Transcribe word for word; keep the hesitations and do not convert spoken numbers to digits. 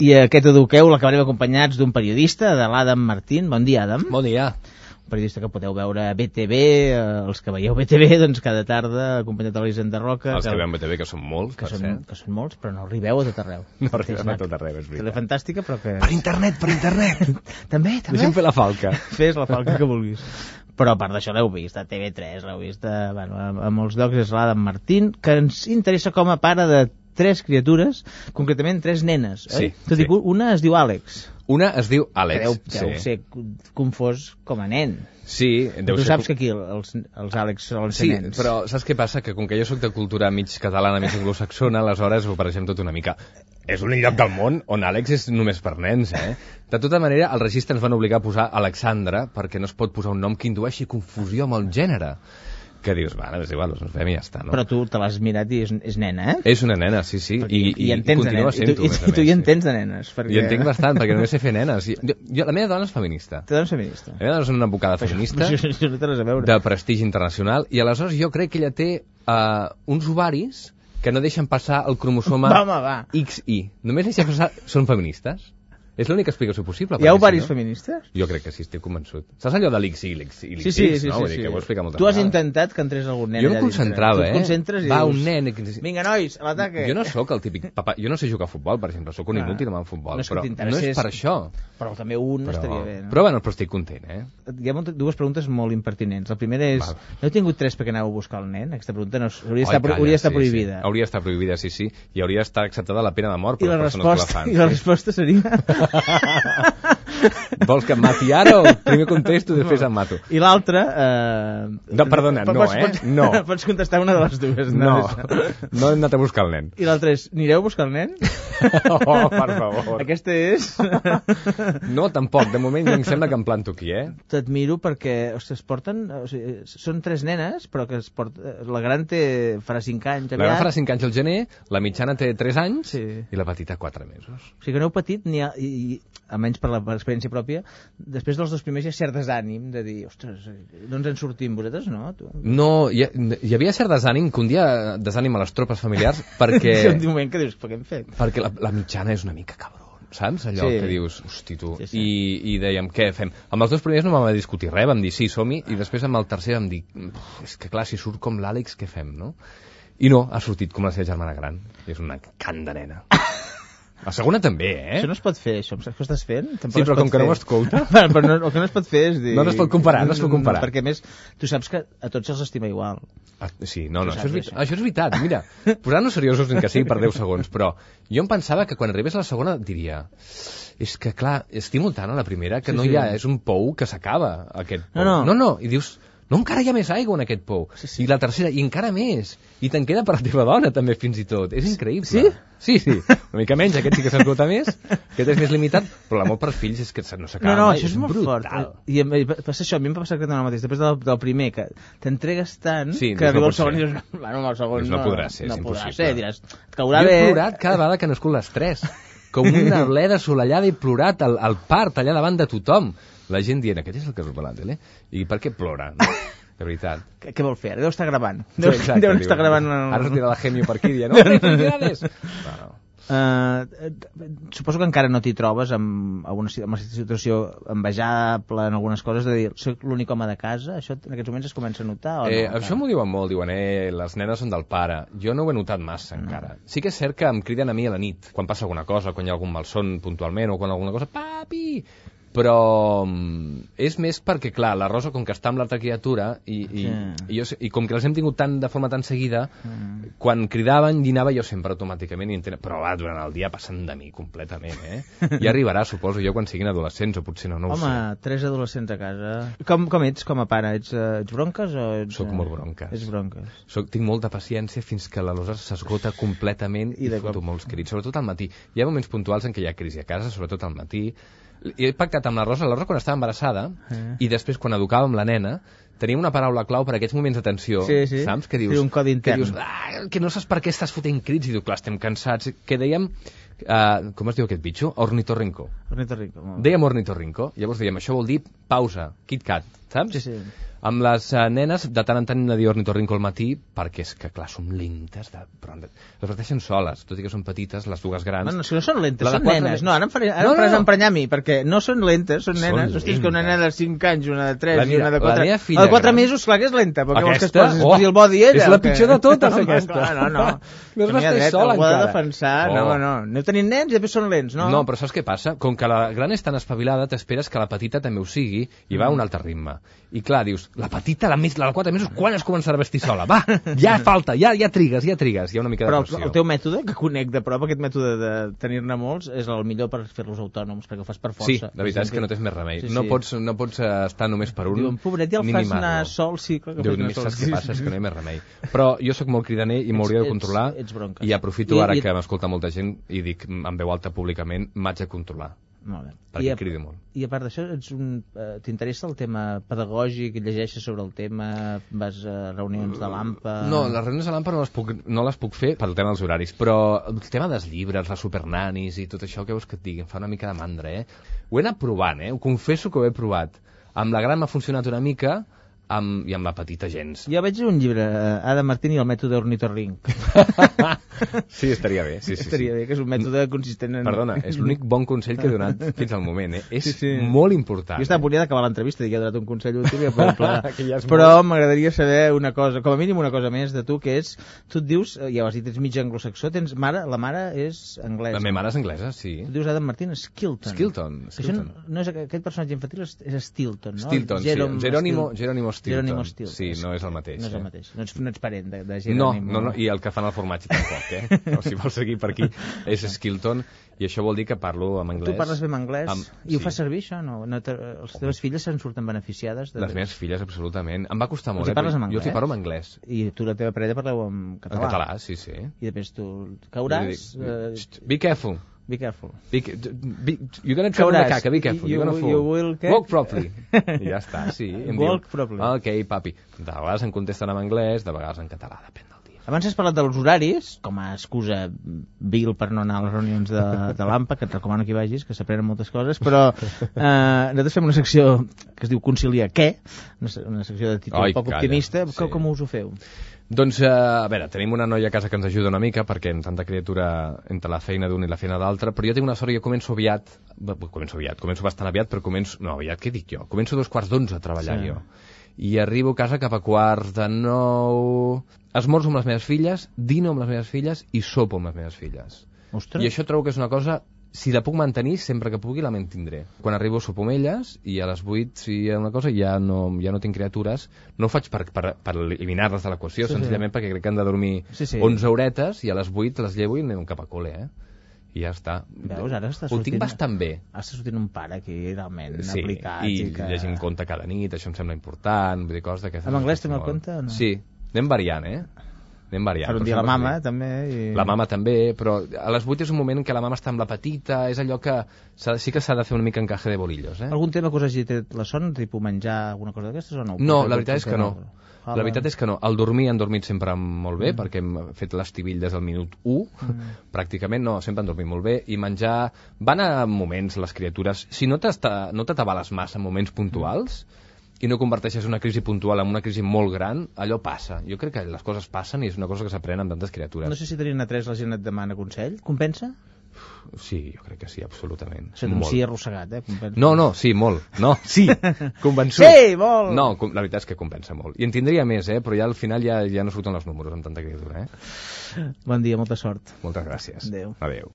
I aquest eduqueu l'acabarem acompanyats d'un periodista, de l'Adam Martín. Bon dia, Adam. Bon dia. Un periodista que podeu veure a B T V, eh, els que veieu B T V, doncs cada tarda, acompanyat de l'Elisenda Roca. Els que, que veuen B T V, que són molts, que per són, cert. que són molts, però no arribeu a tot arreu. No arribem a tot arreu, és veritat. Tele fantàstica, però que... Per internet, per internet! també, també. Deixa'm fer la falca. Fes la falca que vulguis. Però a part d'això l'heu vist a T V tres, l'heu vist a, bueno, a, a molts llocs. És l'Adam Martín, que ens interessa com a pare de tres criatures, concretament tres nenes. Sí, Tot sí. i que una es diu Àlex. Una es diu Àlex. Deu, deu sí. ser confós com a nen. Sí, deu tu ser... saps que aquí els, els Àlex solen ser Sí, nens. però saps què passa? Que com que jo sóc de cultura mig catalana, mig anglosaxona, aleshores ho pareixem tot una mica. És l'únic lloc del món on Àlex és només per nens, eh? De tota manera, al registre ens van obligar a posar Alexandra, perquè no es pot posar un nom que indueixi confusió amb el gènere. Que dius, va, és igual, ens fem i ja està, no? Però tu te l'has mirat i és, és nena, eh? És una nena, sí, sí. I, i, i entens de continua nenes. I tu, sent-ho, i, a més a i tu més, hi entens de nenes. Perquè... I entenc bastant, perquè només sé fer nenes. Jo, jo, la meva dona és feminista. Te dones feminista. La meva dona és una advocada feminista, Això, això no té res a veure. de prestigi internacional, i aleshores jo crec que ella té uh, uns ovaris que no deixen passar el cromosoma Va, home, va. X I. Només deixen passar... Són feministes? És l'única explicació possible. Hi ha ovaris si no, feministes? Jo crec que sí, estic convençut. Saps allò de l'X I, l'X I, l'X Sí, sí, sí. no? sí, Vull dir sí. que ho he explicat moltes tu has vegades. intentat que entrés algun nen Jo allà em concentrava, dintre. eh? Tu et concentres i Va, dius... un nen... Vinga, nois, a l'ataque. Jo no sóc el típic... Papa, jo no sé jugar a futbol, per exemple. Sóc un Ah. inútil amb el futbol. No és que però no t'interessés. és per això. Però també un Però, estaria bé, no? però, bueno, però estic content, eh? Hi ha moltes, dues preguntes molt impertinents. La primera és... Val. No heu tingut tres perquè aneu a buscar el nen? Aquesta pregunta no, hauria Oi, d'estar calla, hauria d'estar sí, prohibida. Sí. Hauria d'estar prohibida, sí, sí. I hauria d'estar acceptada la pena de mort I per la, les persones resposta, que la fan. I la sí. resposta seria... Vols que em mati ara o primer contesto i després em mato? I l'altra... Eh... No, perdona, no, pots, eh? Pots, No. Pots contestar una de les dues. No, No, no hem anat a buscar el nen. I l'altra és, anireu a buscar el nen? Oh, per favor. Aquesta és... No, tampoc. De moment ja em sembla que em planto aquí, eh? T'admiro perquè, ostres, es porten... O sigui, són tres nenes, però que es porta... La gran té... farà cinc anys La aviat. gran farà cinc anys al gener, la mitjana té tres anys Sí. i la petita quatre mesos. O sigui que no heu patit, ni ha, i, i, almenys per la per experiència pròpia, després dels dos primers hi ha cert desànim de dir, ostres, no ens en sortim, vosaltres no? Tu? No, hi, hi havia cert desànim, que un dia desànim a les tropes familiars, perquè, Un moment que dius, què hem fet? perquè la, la mitjana és una mica cabron, saps? Allò Sí. que dius, hosti tu, Sí, sí. I, i dèiem, què fem? Amb els dos primers no vam discutir res, vam dir sí, som-hi, i després amb el tercer vam dir, és que clar, si surt com l'Àlex, què fem, no? I no, ha sortit com la seva germana gran, és una can de nena. La segona també, eh? Això no es pot fer, això, saps què estàs fent? Tampoc Sí, es però pot com que fer. no m'escolta... Però no, el que no es pot fer és dir... No, no es pot comparar, no es pot comparar. Perquè a més, tu saps que a tots se'ls estima igual. Ah, sí, no, no, Tu això és, saps veri- això. això és veritat. Mira, posant-nos seriosos ni que sigui per deu segons, però jo em pensava que quan arribés a la segona diria és que, clar, estimo tant a la primera que Sí, no sí. hi ha, és un pou que s'acaba, aquest pou. No, no. no, no, i dius, no, encara hi ha més aigua en aquest pou. Sí, sí. I la tercera, i encara més. I te'n queda per la teva dona, també, fins i tot. És increïble. Sí? Sí, sí. Una mica menys, aquest sí que s'esgota més, aquest és més limitat, però l'amor per fills és que no s'acaba No, no, mai, això és molt brutal. fort. I, i passa això, a mi em passa exactament el mateix. Després del, del primer, que t'entregues tant, Sí, que no arriba pot el segon i ser. dius, bueno, amb el segon Doncs no podrà ser, no és podrà impossible. ser, diràs, et caurà Jo bé. he plorat cada vegada que han nascut les tres. Com una bleda assolellada i plorat al, al part, allà davant de tothom. La gent dient, aquest és el que surt per la tele? I per què plora? No? De veritat. Què, què vol fer? Deu estar gravant. Sí, Deu, exacte, deu diu, estar gravant... El... Ara es dirà la Gemio per aquí dient, no, felicidades! No, no. Uh, suposo que encara no t'hi trobes amb, amb, una, amb una situació envejable en algunes coses, de dir, soc l'únic home de casa, això en aquests moments es comença a notar o Eh, no? això m'ho diuen molt, diuen, eh, les nenes són del pare. Jo no ho he notat massa, no. encara. Sí que és cert que em criden a mi a la nit, quan passa alguna cosa, quan hi ha algun malson puntualment, o quan alguna cosa, papi! Però mm, és més perquè, clar, la Rosa, com que està amb l'altra criatura, i, i, Sí. i, jo, sé- i com que les hem tingut tant de forma tan seguida, Mm. quan cridaven, llinava jo sempre automàticament, i entenen, però va, durant el dia passen de mi completament, eh? I arribarà, suposo, jo quan siguin adolescents, o potser no, no ho sé. Home, tres adolescents a casa. Com, com ets com a pare? Ets, uh, ets bronques o ets... Soc eh, molt bronques. Ets bronques. Soc, tinc molta paciència fins que la losa s'esgota completament I i, de i foto cop. molts crits, sobretot al matí. Hi ha moments puntuals en què hi ha crisi a casa, sobretot al matí. I he pactat amb la Rosa, la Rosa quan estava embarassada, Eh. i després quan educàvem la nena, teníem una paraula clau per a aquests moments de tensió, Sí, sí. saps? Que dius, Sí, un codi que, intern. dius ah, que no saps per què estàs fotent crits, i diu, clar, estem cansats, que dèiem, uh, com es diu aquest bitxo? Ornitorrinco. Ornitorrinco. molt bé. Dèiem ornitorrinco, llavors dèiem, això vol dir pausa, Kit Kat, saps? Sí, sí. Amb les uh, nenes, de tant en tant de dir ornitorrinco al matí, perquè és que, clar, són lentes, de... però les parteixen soles, tot i que són petites, les dues grans. Bueno, si no són lentes, La de són quatre nenes. mesos. No, ara em faré, ara No, em faràs no, no. emprenyar a mi, perquè no són lentes, són Són nenes. Hosti, és que una lentes. nena de cinc anys, una de tres La i mira, una de la quatre... meva filla La de quatre gran. mesos, clar que és lenta, perquè vols que es Aquesta? posi, es posi el body ella. És la o què? pitjor de totes, No, aquesta. clar, no, no. No es Tenia vesteix dret, sola, algú ha de encara. defensar. Oh. No, no. Aneu tenint nens i després són lents, no? No, però saps què passa? Com que la gran és tan espavilada, t'esperes que la petita també ho sigui i va a un altre ritme. I clar, dius, la petita, la, més, la de quatre mesos, quan es començarà a vestir sola? Va, ja falta, ja, ja trigues, ja trigues. Hi ha una mica de Però pressió. el teu mètode, que conec de prop, aquest mètode de tenir-ne molts, és el millor per fer-los autònoms, perquè ho fas per força. Sí, la veritat és que no tens més remei. Sí, sí. No pots, no pots eh, estar només per un. Diuen, pobret, ja el ni fas mimar-lo. anar sol, sí, clar que Diu, fas anar només sol. saps què passa, és que no hi ha més remei. Però jo sóc molt cridaner i m'hauria de Ets- controlar. ets bronques. I aprofito I- ara i- que m'escolta molta gent i dic en veu alta públicament, m'haig de controlar. Molt bé. Perquè I a, cridi molt. I a part d'això, ets un, eh, t'interessa el tema pedagògic, llegeixes sobre el tema, vas a reunions de l'AMPA... No, les reunions de l'AMPA no les puc, no les puc fer pel tema dels horaris, però el tema dels llibres, les supernanis i tot això, què vols que et digui? Em fa una mica de mandra, eh? Ho he anat provant, eh? Ho confesso que ho he provat. Amb la gran m'ha funcionat una mica, amb, i amb la petita gens. Jo veig un llibre, eh, Adam Martín i el mètode ornitorrinc. Sí, estaria bé. Sí, sí, Estaria sí. bé, que és un mètode consistent en... Perdona, és l'únic bon consell que he donat fins al moment, eh? És Sí, sí. molt important. Jo estava a punt ja d'acabar l'entrevista, dic, he donat un consell útil i ja podem plegar. Que ja és Però m'agradaria saber una cosa, com a mínim una cosa més de tu, que és, tu et dius, eh, ja ho has dit, ets mig anglosaxó, tens mare, la mare és anglesa. La meva mare és anglesa, sí. Tu dius Adam Martín Skilton. Skilton, Això Skilton. no, no és aqu- aquest personatge infantil, és, és Stilton, no? Stilton, Jerome sí. Jerónimo, Stil- Jerónimo Stilton. Jerónimo Stilton. Sí, no és el mateix. No és el eh? mateix. No ets, no ets parent de, de No, Jerónimo. no, no, i el que fan al formatge tampoc, eh? No, si vols seguir per aquí, és Skilton, i això vol dir que parlo en anglès. Tu parles bé en anglès Amb- i ho sí. fas servir, això? No? no te, les teves filles se'n surten beneficiades? De... Les meves filles, absolutament. Em va costar molt, Els hi eh? parles en Jo els hi anglès? parlo en anglès. I tu i la teva parella parleu en català? En català, sí, sí. I després tu cauràs... Jo li dic, eh, "Xt, Be careful. be careful. Be, be, you're gonna travel Cauràs. the caca, be careful. You- You're gonna fall. you will què? Walk properly. I ja està, sí. Em Walk diu, properly. Ok, papi. De vegades em contesten en anglès, de vegades en català, depèn del dia. Abans has parlat dels horaris, com a excusa vil per no anar a les reunions de, de l'AMPA, que et recomano que hi vagis, que s'aprenen moltes coses, però eh, nosaltres fem una secció que es diu Conciliar què? Una, se- una secció de títol Ai, poc calla, optimista. sí. Com, com us ho feu? Doncs, eh, a veure, tenim una noia a casa que ens ajuda una mica, perquè amb tanta criatura entre la feina d'un i la feina d'altre, però jo tinc una sort, jo començo aviat, bé, començo aviat, començo bastant aviat, però començo, no, aviat, què dic jo? Començo a dos quarts d'onze a treballar Sí. jo. I arribo a casa cap a quarts de nou... Esmorzo amb les meves filles, dino amb les meves filles i sopo amb les meves filles. Ostres, I això trobo que és una cosa, si la puc mantenir, sempre que pugui la mantindré. Quan arribo sopo amb elles i a les vuit, si hi ha una cosa, ja no, ja no tinc criatures. No ho faig per, per, per eliminar-les de l'equació, Sí, sí. senzillament perquè crec que han de dormir Sí, sí. onze horetes i a les vuit les llevo i anem cap a col·le, eh? I ja està. Veus, ara està Ho sortint- tinc bastant bé. ara està sortint un pare aquí realment Sí, aplicat. i que... llegim conte cada nit, això em sembla important, vull dir, coses d'aquestes. En anglès m'acosta també el molt. conte o no? Sí, anem variant, eh? Anem variant. Per un però dia la sempre mama, sí. també. I... La mama també, però a les vuit és un moment en què la mama està amb la petita, és allò que s'ha- sí que s'ha de fer una mica encaje de bolillos, eh? Algun tema que us hagi tret la son, tipus menjar alguna cosa d'aquestes o no? No, la veritat és que no. Ah, La veritat és que no. El dormir han dormit sempre molt bé, Mm. perquè hem fet l'estivill des del minut u, Mm. pràcticament no, sempre han dormit molt bé, i menjar... Van a moments, les criatures, si no t'està- no t'atabales massa en moments puntuals, i no converteixes una crisi puntual en una crisi molt gran, allò passa. Jo crec que les coses passen i és una cosa que s'aprèn amb tantes criatures. No sé si tenint a tres la gent et demana consell. Compensa? Sí, jo crec que sí, absolutament. Això d'un Molt. sí arrossegat, eh? Compensa. No, no, sí, molt. No, sí, convençut. Sí, molt! No, com- la veritat és que compensa molt. I en tindria més, eh? Però ja al final ja, ja no surten els números amb tanta criatura, eh? Bon dia, molta sort. Moltes gràcies. Adéu. Adéu.